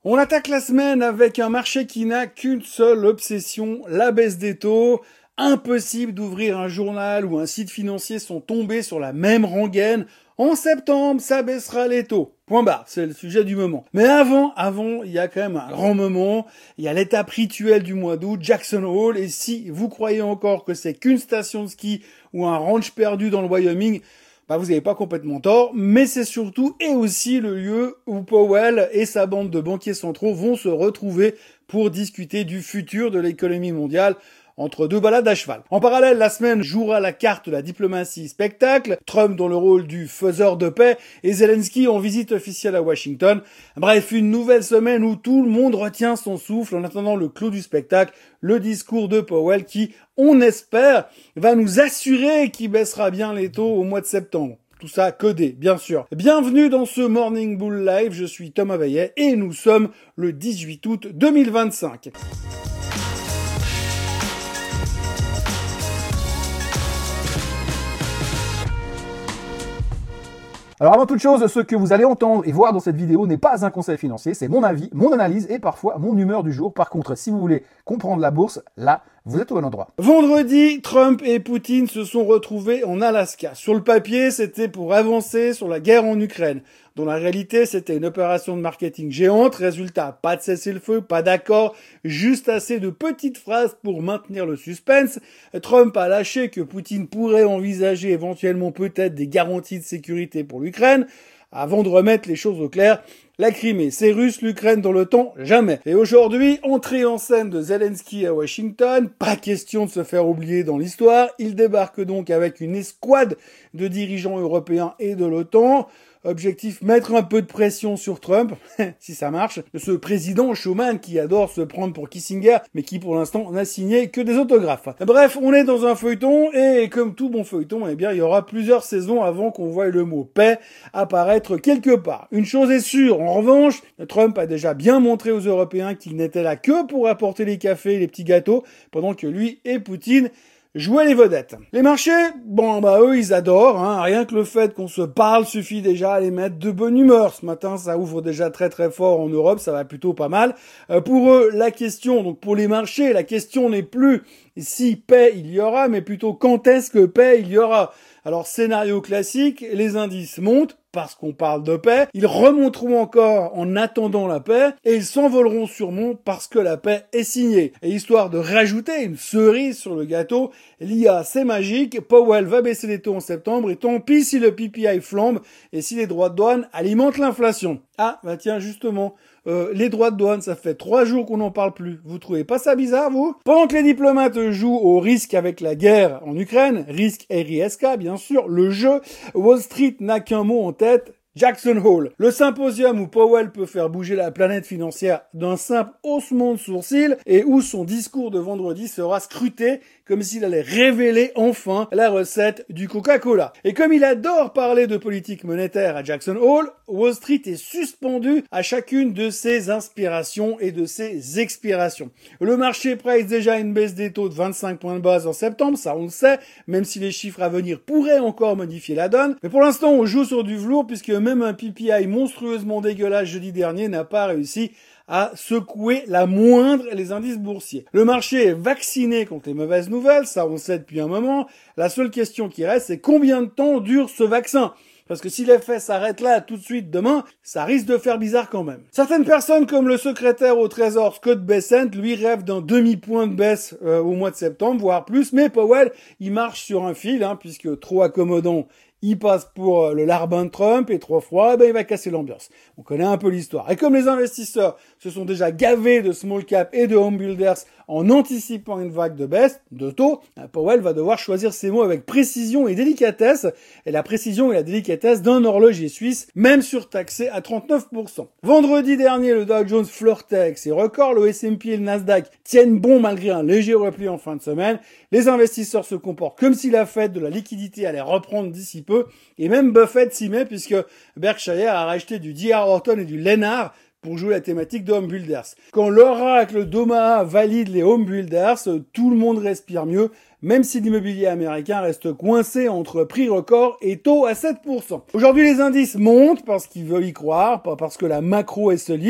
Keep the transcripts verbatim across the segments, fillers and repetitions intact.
On attaque la semaine avec un marché qui n'a qu'une seule obsession, la baisse des taux. Impossible d'ouvrir un journal ou un site financier sont tombés sur la même rengaine. En septembre, ça baissera les taux. Point barre, c'est le sujet du moment. Mais avant, avant, il y a quand même un grand moment. Il y a l'étape rituelle du mois d'août, Jackson Hole. Et si vous croyez encore que c'est qu'une station de ski ou un ranch perdu dans le Wyoming, bah vous n'avez pas complètement tort, mais c'est surtout et aussi le lieu où Powell et sa bande de banquiers centraux vont se retrouver pour discuter du futur de l'économie mondiale entre deux balades à cheval. En parallèle, la semaine jouera la carte de la diplomatie spectacle, Trump dans le rôle du faiseur de paix et Zelensky en visite officielle à Washington. Bref, une nouvelle semaine où tout le monde retient son souffle en attendant le clou du spectacle, le discours de Powell qui, on espère, va nous assurer qu'il baissera bien les taux au mois de septembre. Tout ça codé, bien sûr. Bienvenue dans ce Morning Bull Live, je suis Thomas Vaillet et nous sommes le dix-huit août deux mille vingt-cinq. Alors avant toute chose, ce que vous allez entendre et voir dans cette vidéo n'est pas un conseil financier, c'est mon avis, mon analyse et parfois mon humeur du jour. Par contre, si vous voulez comprendre la bourse, là, vous êtes au bon endroit. Vendredi, Trump et Poutine se sont retrouvés en Alaska. Sur le papier, c'était pour avancer sur la guerre en Ukraine. Dans la réalité, c'était une opération de marketing géante. Résultat, pas de cessez-le-feu, pas d'accord, juste assez de petites phrases pour maintenir le suspense. Trump a lâché que Poutine pourrait envisager éventuellement peut-être des garanties de sécurité pour l'Ukraine. Avant de remettre les choses au clair, la Crimée, c'est russe, l'Ukraine dans le temps, jamais. Et aujourd'hui, entrée en scène de Zelensky à Washington, pas question de se faire oublier dans l'histoire. Il débarque donc avec une escouade de dirigeants européens et de l'OTAN. Objectif, mettre un peu de pression sur Trump, si ça marche. Ce président showman qui adore se prendre pour Kissinger, mais qui pour l'instant n'a signé que des autographes. Bref, on est dans un feuilleton, et comme tout bon feuilleton, eh bien, il y aura plusieurs saisons avant qu'on voie le mot paix apparaître quelque part. Une chose est sûre, en revanche, Trump a déjà bien montré aux Européens qu'il n'était là que pour apporter les cafés et les petits gâteaux, pendant que lui et Poutine jouer les vedettes. Les marchés, bon bah eux ils adorent, hein. Rien que le fait qu'on se parle suffit déjà à les mettre de bonne humeur. Ce matin ça ouvre déjà très très fort en Europe, ça va plutôt pas mal. Euh, pour eux la question, donc pour les marchés, la question n'est plus si paix il y aura, mais plutôt quand est-ce que paix il y aura. Alors scénario classique, les indices montent parce qu'on parle de paix, ils remonteront encore en attendant la paix, et ils s'envoleront sûrement parce que la paix est signée. Et histoire de rajouter une cerise sur le gâteau, l'I A c'est magique, Powell va baisser les taux en septembre, et tant pis si le P P I flambe, et si les droits de douane alimentent l'inflation. Ah, bah tiens, justement, euh, les droits de douane, ça fait trois jours qu'on n'en parle plus. Vous trouvez pas ça bizarre, vous? Pendant que les diplomates jouent au risque avec la guerre en Ukraine, risque R I S K, bien sûr, le jeu, Wall Street n'a qu'un mot en tête, Jackson Hole, le symposium où Powell peut faire bouger la planète financière d'un simple haussement de sourcils et où son discours de vendredi sera scruté comme s'il allait révéler enfin la recette du Coca-Cola. Et comme il adore parler de politique monétaire à Jackson Hole, Wall Street est suspendu à chacune de ses inspirations et de ses expirations. Le marché price déjà une baisse des taux de vingt-cinq points de base en septembre, ça on le sait, même si les chiffres à venir pourraient encore modifier la donne. Mais pour l'instant, on joue sur du velours puisque même un P P I monstrueusement dégueulasse jeudi dernier n'a pas réussi à secouer la moindre les indices boursiers. Le marché est vacciné contre les mauvaises nouvelles, ça on sait depuis un moment. La seule question qui reste, c'est combien de temps dure ce vaccin ? Parce que si l'effet s'arrête là tout de suite demain, ça risque de faire bizarre quand même. Certaines personnes comme le secrétaire au Trésor Scott Bessent, lui rêvent d'un demi-point de baisse euh, au mois de septembre, voire plus. Mais Powell, il marche sur un fil, hein, puisque trop accommodant, il passe pour le larbin de Trump et trop froid, ben il va casser l'ambiance. On connaît un peu l'histoire. Et comme les investisseurs se sont déjà gavés de small cap et de home builders en anticipant une vague de baisse de taux, Powell va devoir choisir ses mots avec précision et délicatesse, et la précision et la délicatesse d'un horloger suisse, même surtaxé à trente-neuf pour cent. Vendredi dernier, le Dow Jones flirtait avec ses records, le S and P et le Nasdaq tiennent bon malgré un léger repli en fin de semaine. Les investisseurs se comportent comme si la fête de la liquidité allait reprendre d'ici peu, et même Buffett s'y met puisque Berkshire a racheté du D R Horton et du Lennard pour jouer la thématique de home builders. Quand l'oracle d'Omaha valide les home builders, tout le monde respire mieux, même si l'immobilier américain reste coincé entre prix record et taux à sept pour cent. Aujourd'hui, les indices montent parce qu'ils veulent y croire, pas parce que la macro est solide.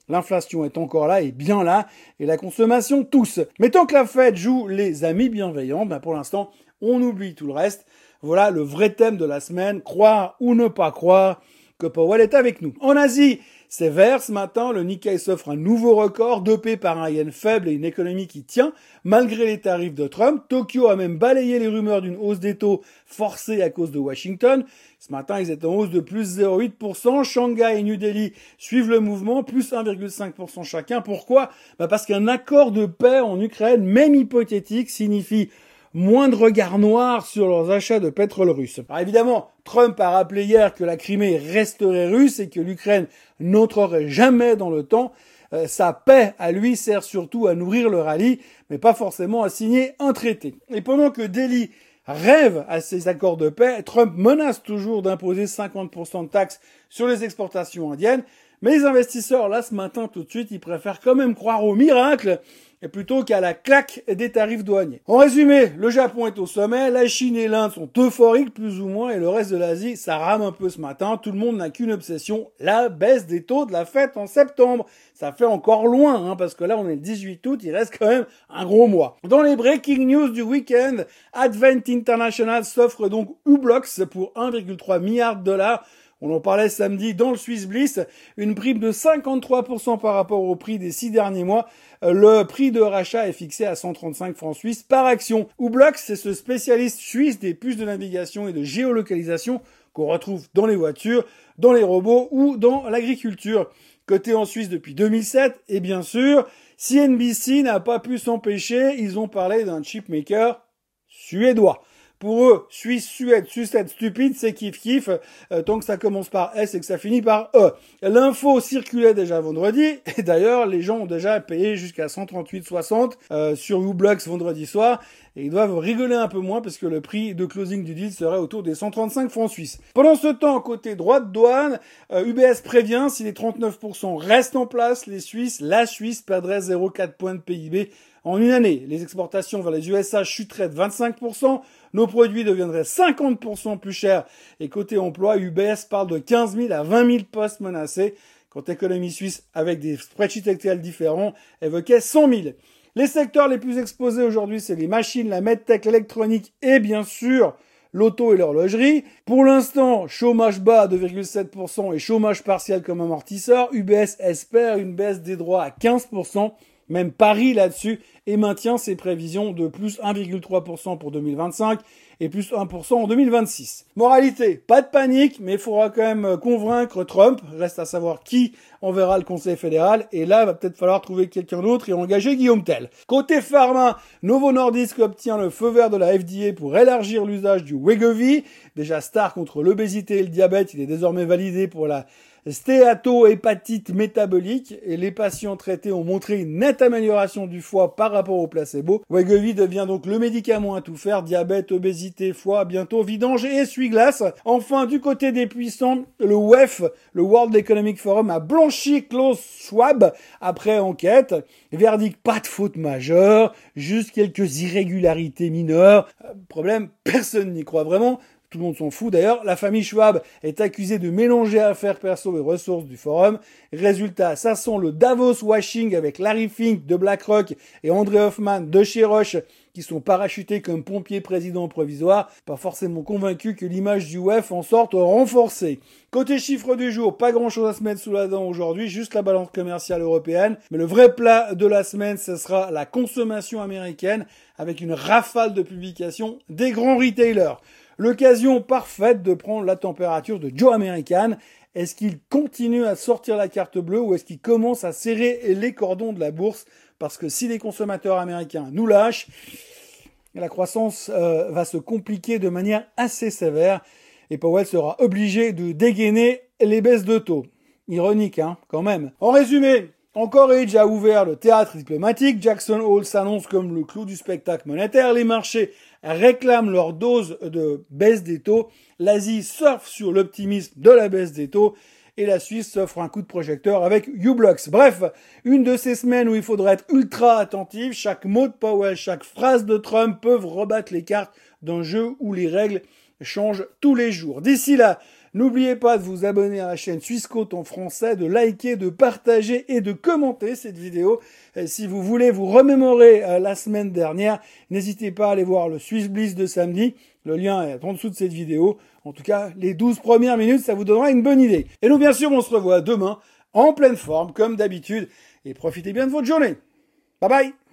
L'inflation est encore là et bien là, et la consommation tousse. Mais tant que la Fed joue les amis bienveillants, ben pour l'instant, on oublie tout le reste. Voilà le vrai thème de la semaine, croire ou ne pas croire que Powell est avec nous. En Asie, c'est vert ce matin, le Nikkei s'offre un nouveau record, dopé par un yen faible et une économie qui tient, malgré les tarifs de Trump. Tokyo a même balayé les rumeurs d'une hausse des taux forcée à cause de Washington. Ce matin, ils étaient en hausse de plus zéro virgule huit pour cent. Shanghai et New Delhi suivent le mouvement, plus un virgule cinq pour cent chacun. Pourquoi ? Bah parce qu'un accord de paix en Ukraine, même hypothétique, signifie moins de regards noirs sur leurs achats de pétrole russe. Alors évidemment, Trump a rappelé hier que la Crimée resterait russe et que l'Ukraine n'entrerait jamais dans le temps. Euh, sa paix, à lui, sert surtout à nourrir le rallye, mais pas forcément à signer un traité. Et pendant que Delhi rêve à ces accords de paix, Trump menace toujours d'imposer cinquante pour cent de taxes sur les exportations indiennes. Mais les investisseurs, là, ce matin, tout de suite, ils préfèrent quand même croire au miracle et plutôt qu'à la claque des tarifs douaniers. En résumé, le Japon est au sommet, la Chine et l'Inde sont euphoriques plus ou moins, et le reste de l'Asie, ça rame un peu ce matin. Tout le monde n'a qu'une obsession, la baisse des taux de la fête en septembre. Ça fait encore loin, hein, parce que là, on est le dix-huit août, il reste quand même un gros mois. Dans les breaking news du week-end, Advent International s'offre donc U-Blox pour un virgule trois milliard de dollars. On en parlait samedi dans le Swiss Bliss, une prime de cinquante-trois pour cent par rapport au prix des six derniers mois. Le prix de rachat est fixé à cent trente-cinq francs suisses par action. U-Blox, c'est ce spécialiste suisse des puces de navigation et de géolocalisation qu'on retrouve dans les voitures, dans les robots ou dans l'agriculture. Coté en Suisse depuis deux mille sept, et bien sûr, C N B C n'a pas pu s'empêcher, ils ont parlé d'un chipmaker suédois. Pour eux, Suisse, Suède, sucette, stupide, c'est kiff-kiff, euh, tant que ça commence par S et que ça finit par E. L'info circulait déjà vendredi, et d'ailleurs, les gens ont déjà payé jusqu'à cent trente-huit soixante euh, sur U-Blox vendredi soir, et ils doivent rigoler un peu moins parce que le prix de closing du deal serait autour des cent trente-cinq francs suisses. Pendant ce temps, côté droit de douane, euh, U B S prévient, si les trente-neuf pour cent restent en place, les Suisses, la Suisse perdrait zéro virgule quatre points de P I B en une année. Les exportations vers les U S A chuteraient de vingt-cinq pour cent, nos produits deviendraient cinquante pour cent plus chers, et côté emploi, U B S parle de quinze mille à vingt mille postes menacés, quand Économie Suisse, avec des spreadsheets Excel différents, évoquait cent mille. Les secteurs les plus exposés aujourd'hui, c'est les machines, la medtech, l'électronique et bien sûr l'auto et l'horlogerie. Pour l'instant, chômage bas à deux virgule sept pour cent et chômage partiel comme amortisseur. U B S espère une baisse des droits à quinze pour cent. Même Paris là-dessus et maintient ses prévisions de plus un virgule trois pour cent pour deux mille vingt-cinq et plus un pour cent en deux mille vingt-six. Moralité, pas de panique, mais il faudra quand même convaincre Trump. Reste à savoir qui enverra le Conseil fédéral. Et là, il va peut-être falloir trouver quelqu'un d'autre et engager Guillaume Tell. Côté pharma, Novo Nordisk obtient le feu vert de la F D A pour élargir l'usage du Wegovy. Déjà star contre l'obésité et le diabète, il est désormais validé pour la stéatohépatite métabolique, et les patients traités ont montré une nette amélioration du foie par rapport au placebo. Wegovy devient donc le médicament à tout faire, diabète, obésité, foie, bientôt vidange et essuie-glace. Enfin, du côté des puissants, le W E F, le World Economic Forum, a blanchi Klaus Schwab après enquête. Verdict, pas de faute majeure, juste quelques irrégularités mineures. Euh, problème, personne n'y croit vraiment. Tout le monde s'en fout d'ailleurs. La famille Schwab est accusée de mélanger affaires perso et ressources du forum. Résultat, ça sent le Davos washing avec Larry Fink de BlackRock et André Hoffman de chez Roche qui sont parachutés comme pompiers présidents provisoires. Pas forcément convaincu que l'image du W E F en sorte renforcée. Côté chiffre du jour, pas grand chose à se mettre sous la dent aujourd'hui, juste la balance commerciale européenne. Mais le vrai plat de la semaine, ce sera la consommation américaine avec une rafale de publications des grands retailers. L'occasion parfaite de prendre la température de Joe American. Est-ce qu'il continue à sortir la carte bleue ou est-ce qu'il commence à serrer les cordons de la bourse? Parce que si les consommateurs américains nous lâchent, la croissance euh, va se compliquer de manière assez sévère et Powell sera obligé de dégainer les baisses de taux. Ironique, hein, quand même. En résumé, Anchorage a ouvert le théâtre diplomatique, Jackson Hole s'annonce comme le clou du spectacle monétaire, les marchés réclament leur dose de baisse des taux, l'Asie surfe sur l'optimisme de la baisse des taux, et la Suisse s'offre un coup de projecteur avec U-Blox. Bref, une de ces semaines où il faudra être ultra attentif, chaque mot de Powell, chaque phrase de Trump peuvent rebattre les cartes d'un jeu où les règles changent tous les jours. D'ici là, N'oubliez pas de vous abonner à la chaîne Swissquote en français, de liker, de partager et de commenter cette vidéo. Et si vous voulez vous remémorer euh, la semaine dernière, n'hésitez pas à aller voir le Swiss Bliss de samedi. Le lien est en dessous de cette vidéo. En tout cas, les douze premières minutes, ça vous donnera une bonne idée. Et nous, bien sûr, on se revoit demain en pleine forme, comme d'habitude. Et profitez bien de votre journée. Bye bye!